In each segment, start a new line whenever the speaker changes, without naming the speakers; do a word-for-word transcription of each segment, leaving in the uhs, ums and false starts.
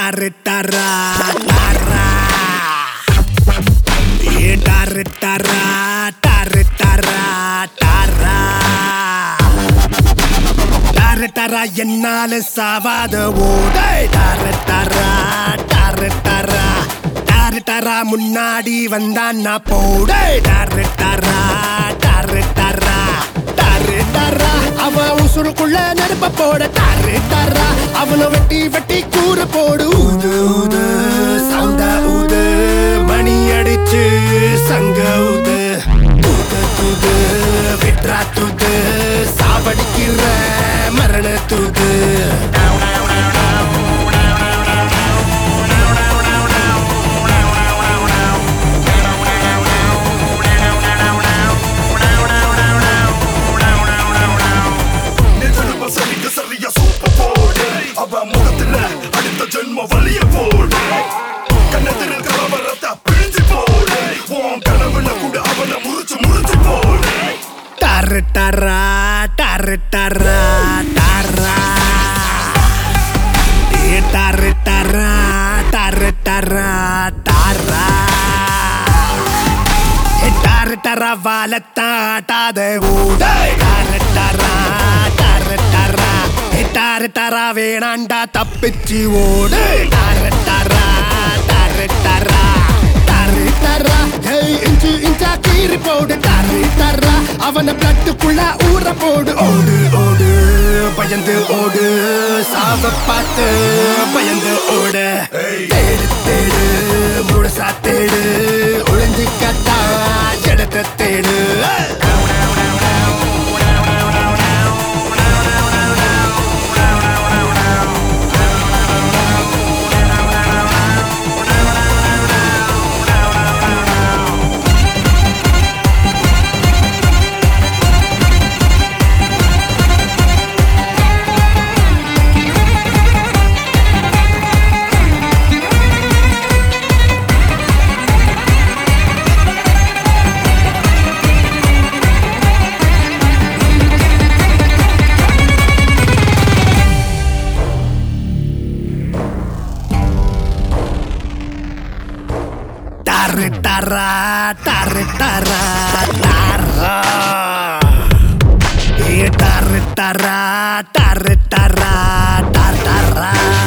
டாரு டாரா டாரா ஏ டாரு டாரா டாரு டாரா டாரா டாரு டாரா என்னால சாவாத ஓடை டாரு டாரா டாரு டாரா டாரு டாரா முன்னாடி வந்தான்னா போடை டாரு டாரா டாரு டாரா டாரு டாரா அவன் உசுருக்குள்ள நெருப்ப போட டாரு டாரா அவனை வெட்டி வெட்டி கூறு போடு ஊது ஊது சவுண்டா ஊது மணி அடிச்சு சங்க ஊது தூது தூது விட்ரா தூது சாவடிக்கிற மரண தூது டாரு டாரா டாரு டாரா டாரா ஏ டாரு டாரா டாரு டாரா டாரா ஏ டாரு டாரா வாலத்தாட்டாத ஊடை டாரு டாரா டாரு டாரா ஏ டாரு டாரா வேணாண்டா தப்பிச்சு ஓடு டாரு டாரா டாரு டாரா டாரு டாரா ஏய் இன்ச்சு இன்ச்சா கீறி போடு டாரு டாரா அவன பிளட்டுக்குள்ள ஊற போடு ஓடு ஓடு பயந்து ஓடு சாவ பார்த்து பயந்து ஓடு தேடு தேடு முழுசா தேடு ஒளிஞ்சு கட்டா ஜடத்தை தேடு டாரு டாரா டாரு டாரா டாரா ஏ டாரு டாரா டாரு டாரா டாரா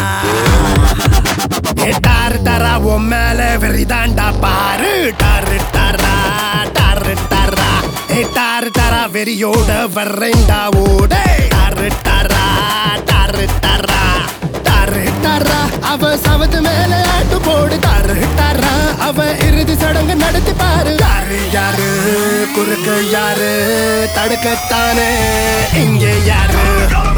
ஏ டாரு டாரா உன் மேல வெறிதாண்டா பாரு டாரு டாரா டாரு டாரா ஏ டாரு டாரா வெறியோட வர்றேண்டா ஓடே டாரு டாரா டாரு டாரா டாரு டாரா அவ சவத்து மேல ஆட்டு போடு டாரு டாரா அவ இறுதி சடங்கு நடத்தி பாரு யாரு யாரு குறுக்கு யாரு தடுக்கத்தானே இங்கே யாரு